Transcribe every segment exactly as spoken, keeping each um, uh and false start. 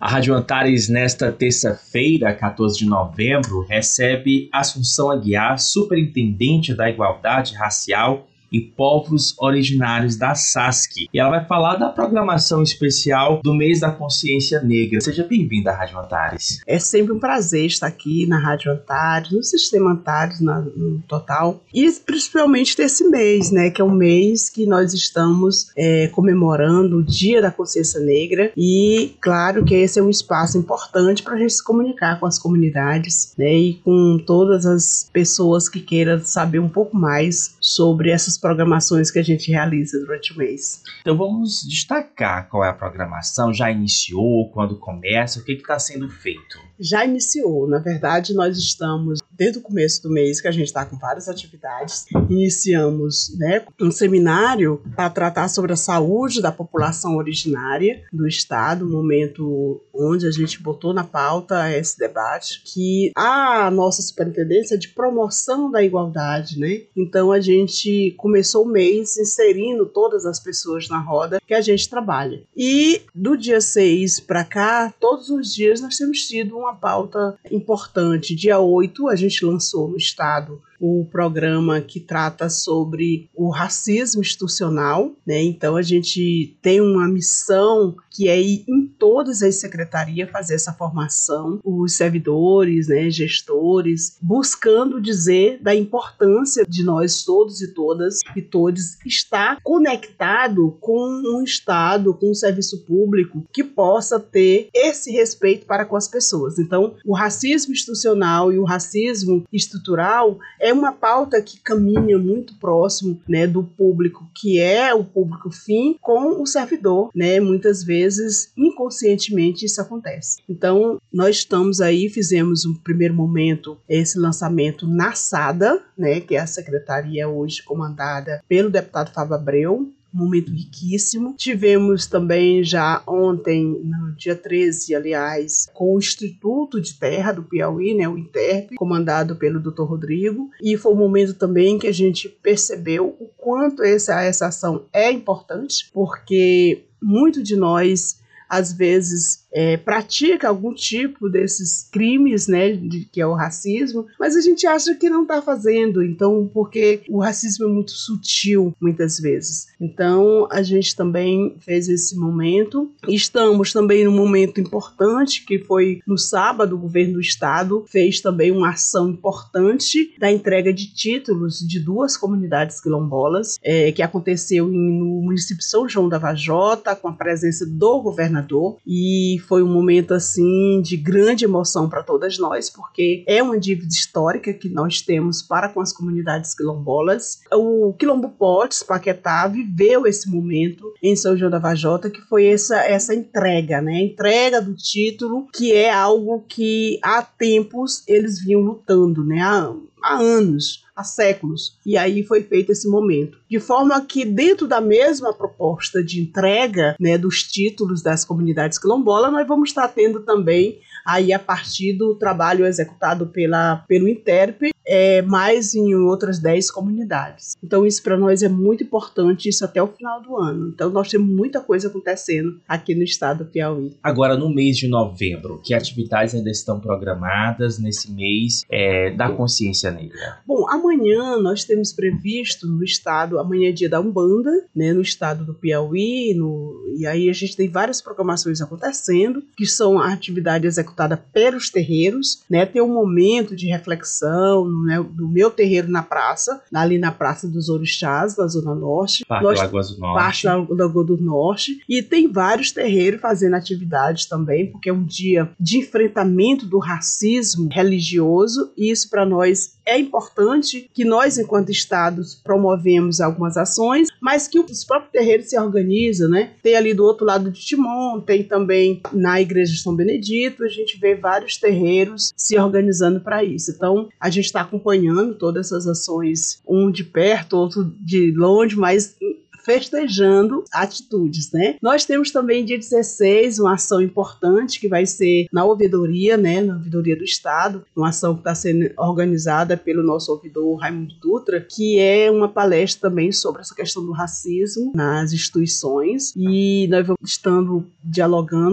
A Rádio Antares, nesta terça-feira, quatorze de novembro, recebe Assunção Aguiar, Superintendente da Igualdade Racial e Povos Originários da SASC. E ela vai falar da programação especial do Mês da Consciência Negra. Seja bem-vinda à Rádio Antares. É sempre um prazer estar aqui na Rádio Antares, no Sistema Antares na, no total, e principalmente desse mês, né, que é um mês que nós estamos é, comemorando o Dia da Consciência Negra, e claro que esse é um espaço importante para a gente se comunicar com as comunidades, né, e com todas as pessoas que queiram saber um pouco mais sobre essas programações que a gente realiza durante o mês. Então vamos destacar qual é a programação, já iniciou, quando começa, o que está sendo feito? Já iniciou, na verdade nós estamos desde o começo do mês que a gente está com várias atividades. Iniciamos, né, um seminário para tratar sobre a saúde da população originária do estado, um momento onde a gente botou na pauta esse debate, que a nossa superintendência é de promoção da igualdade, né? Então a gente começou o mês inserindo todas as pessoas na roda que a gente trabalha. E do dia seis para cá, todos os dias nós temos tido uma pauta importante. Dia oito a gente lançou no estado o programa que trata sobre o racismo institucional, né? Então a gente tem uma missão que é ir em todas as secretarias fazer essa formação, os servidores, né, gestores, buscando dizer da importância de nós todos e todas e todos estar conectado com um Estado, com um serviço público que possa ter esse respeito para com as pessoas. Então, o racismo institucional e o racismo estrutural é uma pauta que caminha muito próximo, né, do público, que é o público fim, com o servidor, né? Muitas vezes, inconscientemente, isso acontece. Então, nós estamos aí, fizemos um primeiro momento, esse lançamento na SADA, né, que é a secretaria hoje comandada pelo deputado Fábio Abreu, um momento riquíssimo. Tivemos também já ontem, no dia treze, aliás, com o Instituto de Terra do Piauí, né, o INTERP, comandado pelo doutor Rodrigo, e foi um momento também que a gente percebeu o quanto essa, essa ação é importante, porque muito de nós, às vezes, é, pratica algum tipo desses crimes, né, de, que é o racismo, mas a gente acha que não está fazendo, então, porque o racismo é muito sutil, muitas vezes. Então, a gente também fez esse momento. Estamos também num momento importante, que foi no sábado, o governo do estado fez também uma ação importante da entrega de títulos de duas comunidades quilombolas, é, que aconteceu em, no município de São João da Vajota, com a presença do governador, e foi um momento assim de grande emoção para todas nós, porque é uma dívida histórica que nós temos para com as comunidades quilombolas. O Quilombo Potes, Paquetá, viveu esse momento em São João da Vajota, que foi essa, essa entrega, né? A entrega do título, que é algo que há tempos eles vinham lutando, né? Há, há anos, há séculos, e aí foi feito esse momento. De forma que dentro da mesma proposta de entrega, né, dos títulos das comunidades quilombolas, nós vamos estar tendo também, aí a partir do trabalho executado pela, pelo INTERP, é, mais em outras dez comunidades. Então isso para nós é muito importante, isso até o final do ano. Então nós temos muita coisa acontecendo aqui no estado do Piauí. Agora, no mês de novembro, que atividades ainda estão programadas nesse mês é, da consciência negra? Bom, amanhã nós temos previsto no estado, amanhã é dia da Umbanda, né, no estado do Piauí, no, e aí a gente tem várias programações acontecendo, que são a atividade executada pelos terreiros, né, tem um momento de reflexão, né, do meu terreiro na praça, ali na Praça dos Orixás, da Zona Norte. Parque Nós, Lagoas do Norte. Parte da Lagoa do Norte. E tem vários terreiros fazendo atividades também, porque é um dia de enfrentamento do racismo religioso, e isso para nós é importante, que nós, enquanto estados, promovemos algumas ações, mas que os próprios terreiros se organizam, né? Tem ali do outro lado de Timon, tem também na Igreja de São Benedito, a gente vê vários terreiros se organizando para isso. Então, a gente está acompanhando todas essas ações, um de perto, outro de longe, mas festejando atitudes, né? Nós temos também dia dezesseis uma ação importante que vai ser na ouvidoria, né? Na ouvidoria do estado, uma ação que está sendo organizada pelo nosso ouvidor Raimundo Dutra, que é uma palestra também sobre essa questão do racismo nas instituições, e nós vamos estando dialogando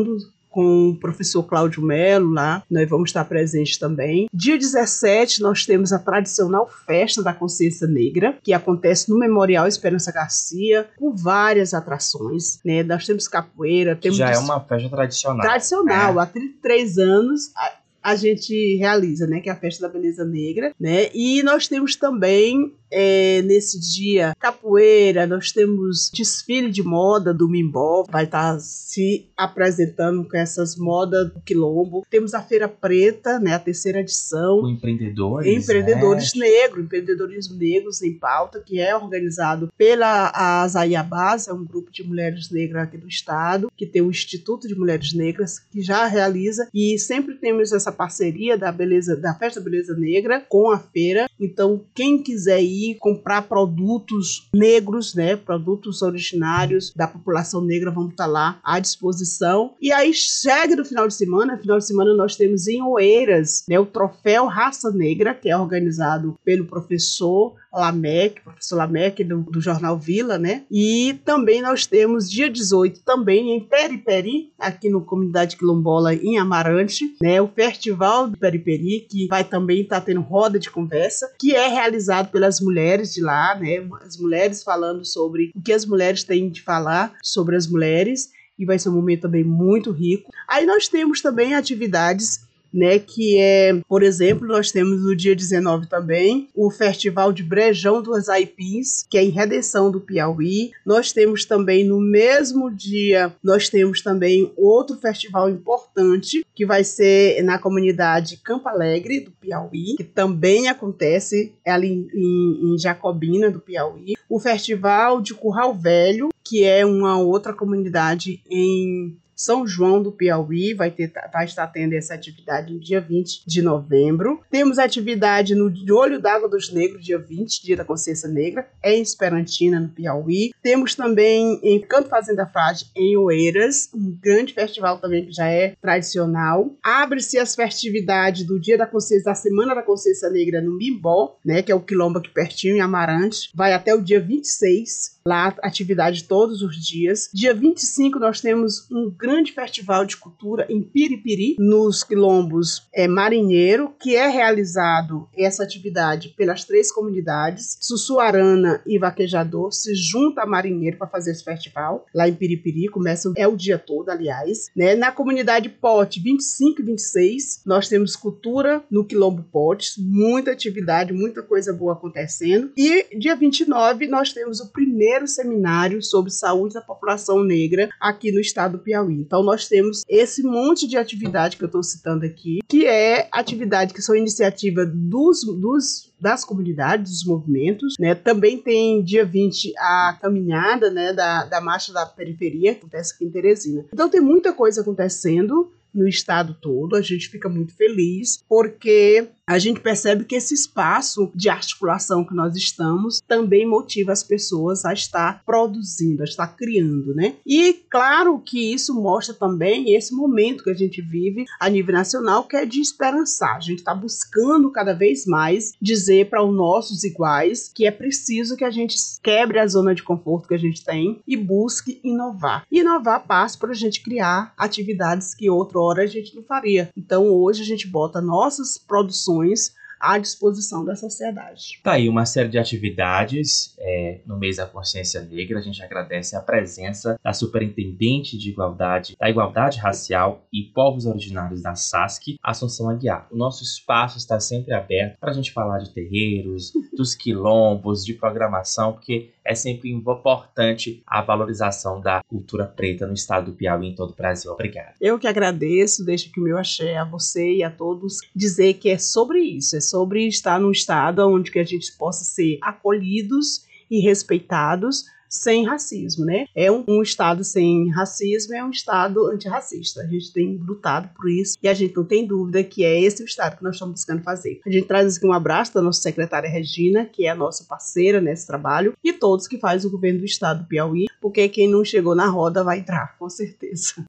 com o professor Cláudio Melo lá, nós vamos estar presentes também. Dia dezessete, nós temos a tradicional Festa da Consciência Negra, que acontece no Memorial Esperança Garcia, com várias atrações, né? Nós temos capoeira, temos... Já é uma festa tradicional. Tradicional, né? Há trinta e três anos... a gente realiza, né, que é a Festa da Beleza Negra, né, e nós temos também é, nesse dia capoeira, nós temos desfile de moda do Mimbó, vai estar se apresentando com essas modas do Quilombo, temos a Feira Preta, né, a terceira edição, o empreendedores, empreendedores né? negros, empreendedorismo negros em pauta, que é organizado pela Azaiabás, é um grupo de mulheres negras aqui do estado, que tem o Instituto de Mulheres Negras, que já realiza, e sempre temos essa parceria da beleza, da Festa Beleza Negra com a feira. Então, quem quiser ir comprar produtos negros, né, produtos originários da população negra, vamos estar lá à disposição. E aí chega no final de semana, no final de semana nós temos em Oeiras, né, o Troféu Raça Negra, que é organizado pelo professor Lamec, professor Lamec do, do jornal Vila, né? E também nós temos dia dezoito também em Periperi, aqui no Comunidade Quilombola em Amarante, né? O Festival do Periperi, que vai também estar tendo roda de conversa, que é realizado pelas mulheres de lá, né? As mulheres falando sobre o que as mulheres têm de falar sobre as mulheres, e vai ser um momento também muito rico. Aí nós temos também atividades, né, que é, por exemplo, nós temos no dia dezenove também o Festival de Brejão dos Aipis, que é em Redenção do Piauí. Nós temos também no mesmo dia, nós temos também outro festival importante, que vai ser na comunidade Campo Alegre do Piauí, que também acontece ali em, em Jacobina do Piauí. O Festival de Curral Velho, que é uma outra comunidade em São João do Piauí, vai, ter, vai estar tendo essa atividade no dia vinte de novembro. Temos atividade no Olho d'Água dos Negros, dia vinte, Dia da Consciência Negra, é em Esperantina, no Piauí. Temos também em Canto Fazenda Frade, em Oeiras, um grande festival também que já é tradicional. Abre-se as festividades do Dia da Consciência, da Semana da Consciência Negra no Mimbó, né, que é o quilombo aqui pertinho, em Amarante. Vai até o dia vinte e seis, lá atividade todos os dias. Dia vinte e cinco nós temos um grande festival de cultura em Piripiri, nos quilombos é, Marinheiro, que é realizado essa atividade pelas três comunidades. Sussuarana e Vaquejador se juntam a Marinheiro para fazer esse festival lá em Piripiri, começa é o dia todo, aliás, né? Na comunidade Pote, vinte e cinco e vinte e seis, nós temos cultura no quilombo Potes, muita atividade, muita coisa boa acontecendo. E dia vinte e nove nós temos o primeiro seminário sobre saúde da população negra aqui no estado do Piauí. Então nós temos esse monte de atividade que eu estou citando aqui, que é atividade que são iniciativa dos, dos, das comunidades, dos movimentos, né? Também tem dia vinte a caminhada, né, da, da Marcha da Periferia, que acontece aqui em Teresina. Então tem muita coisa acontecendo no estado todo, a gente fica muito feliz, porque a gente percebe que esse espaço de articulação que nós estamos também motiva as pessoas a estar produzindo, a estar criando, né? E claro que isso mostra também esse momento que a gente vive a nível nacional, que é de esperançar. A gente está buscando cada vez mais dizer para os nossos iguais que é preciso que a gente quebre a zona de conforto que a gente tem e busque inovar. E inovar passa para a gente criar atividades que outra hora a gente não faria. Então hoje a gente bota nossas produções à disposição da sociedade. Tá aí uma série de atividades é, no mês da consciência negra. A gente agradece a presença da Superintendente de Igualdade, da Igualdade Racial e Povos Originários da SASC, Assunção Aguiar. O nosso espaço está sempre aberto para a gente falar de terreiros, dos quilombos, de programação, porque é sempre importante a valorização da cultura preta no estado do Piauí e em todo o Brasil. Obrigado. Eu que agradeço, deixo que o meu axé a você e a todos dizer que é sobre isso, é sobre estar num estado onde que a gente possa ser acolhidos e respeitados sem racismo, né? É um, um estado sem racismo, é um estado antirracista. A gente tem lutado por isso e a gente não tem dúvida que é esse o estado que nós estamos buscando fazer. A gente traz aqui um abraço da nossa secretária Regina, que é a nossa parceira nesse trabalho, e todos que fazem o governo do estado do Piauí, porque quem não chegou na roda vai entrar, com certeza.